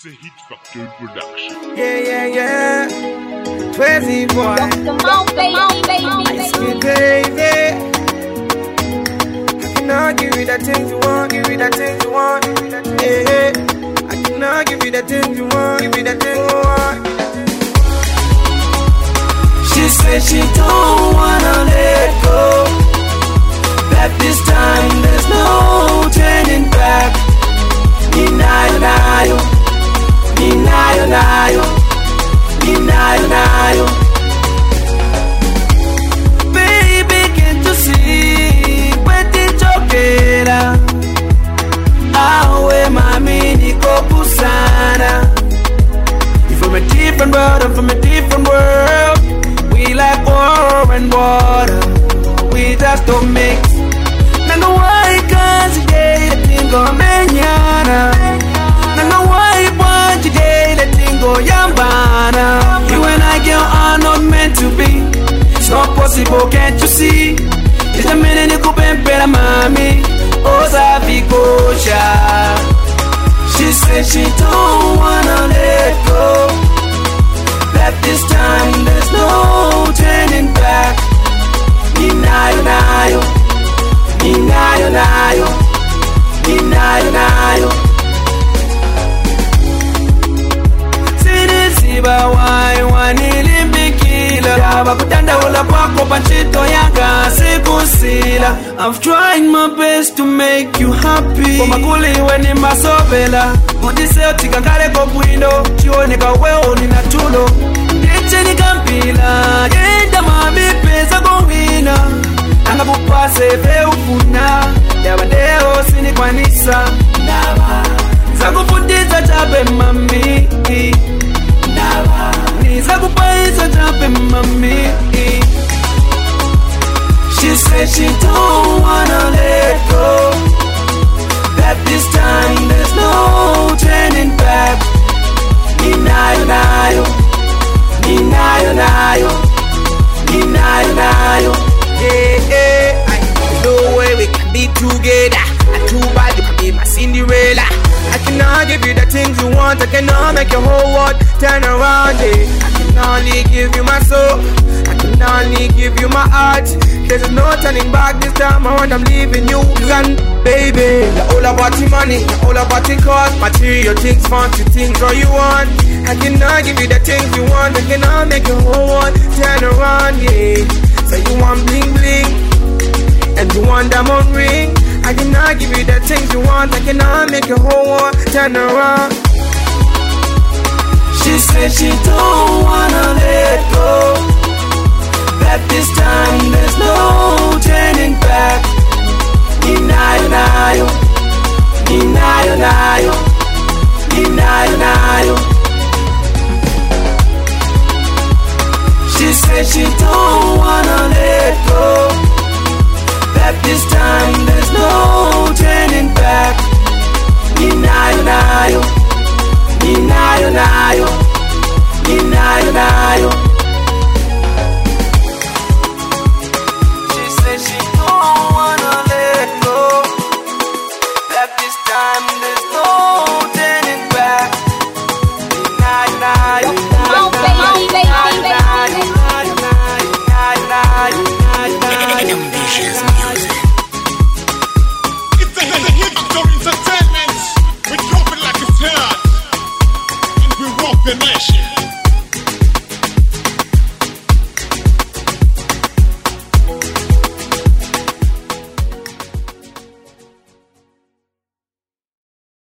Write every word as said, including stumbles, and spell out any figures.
a Hit Factory production. Yeah, yeah, yeah. Twizzy boy. Come on, baby. Ice Cube, baby. I cannot give you the things you want, give you the things you want. Yeah, yeah. I cannot give you the things you want, give you the things you want. She said she don't wanna let go. That this time there's no turning back. Ninayo, nayo, ninayo, nayo, ninayo, nayo. Baby, can't you see? Kweti chokera. Awe mami niko kusana. You from a different world, I'm from a different world. We like oil and water. We just don't mix. Nanga why cause today the thing go menyana. Nanga why want today the thing go yambana. You and I girl are not meant to be. It's not possible, can't you see? It's a minute you could pempera mami. Oza vikosha. She said she don't wanna let go. That this time there's no turning back. Ninayo, nayo, ninayo, nayo, ninayo, nayo. Sinisiba wai wanilimbikila. Kaba kutanda ula kwako panchito yanga sikusila. I've tried my best to make you happy. Kwa makuli weni masobela. Mudise otikangale kopwindo. Chioneka weo nina tulo. Ndiche nikampila. Genda mami pesa kongina. Anga kupase feufuna. Yabadeo sini kwa nisa. Nawa Zakufundisa chape mami. Nawa Nizakupaisa chape mami. She said she don't wanna let go. That this time there's no turning back. Ninayo, nayo, ninayo, nayo, ninayo, nayo. Yeah, yeah. There's no way we can be together. And too bad you can be my Cinderella. I cannot give you the things you want. I cannot make your whole world turn around. Yeah. I can only give you my soul. I can only give you my heart. There's no turning back this time around. I'm leaving you gone, baby. You're all about the money, you're all about the cause. Material things, fancy things, all you want. I cannot give you the things you want. I cannot make your whole world turn around, yeah. So you want bling bling, and you want diamond ring. I cannot give you the things you want. I cannot make your whole world turn around. She said she don't wanna let go. That this time there's no turning back. Ninayo, nayo, ninayo, nayo, ninayo, nayo. She said she don't wanna let go. That this time there's no turning back. Ninayo, nayo, ninayo, nayo, ninayo, nayo. She said she don't wanna let go. That this time there's no turning back. Ninayo, nayo, Come on, baby, baby, baby. Ambitious music. It's a Hit Factory Entertainment. We drop it like it's hot, and we rock the nation.